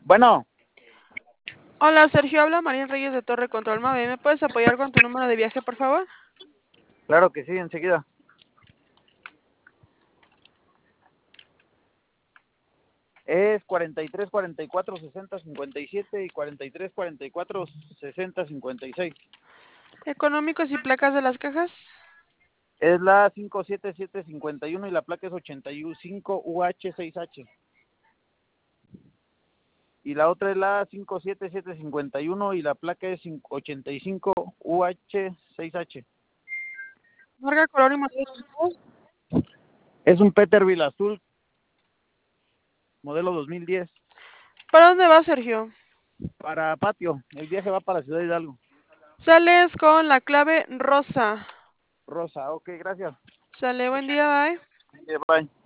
Bueno, Hola, Sergio, habla Marín Reyes de Torre Control Mave. ¿Me puedes apoyar con tu número de viaje, por favor? claro que sí, enseguida. Es 43 44 60 57 y 43 44 60 56. Económicos y placas de las cajas. Es la 57751 y la placa es 85UH6H. Y la otra es la 57751 y la placa es 85UH6H. Marca, color y modelo. Es un Peterbilt azul, modelo 2010. ¿Para dónde vas, Sergio? Para patio, el viaje va para Ciudad Hidalgo. Sales con la clave rosa. Rosa, ok, gracias. Sale, buen día, bye. Bye.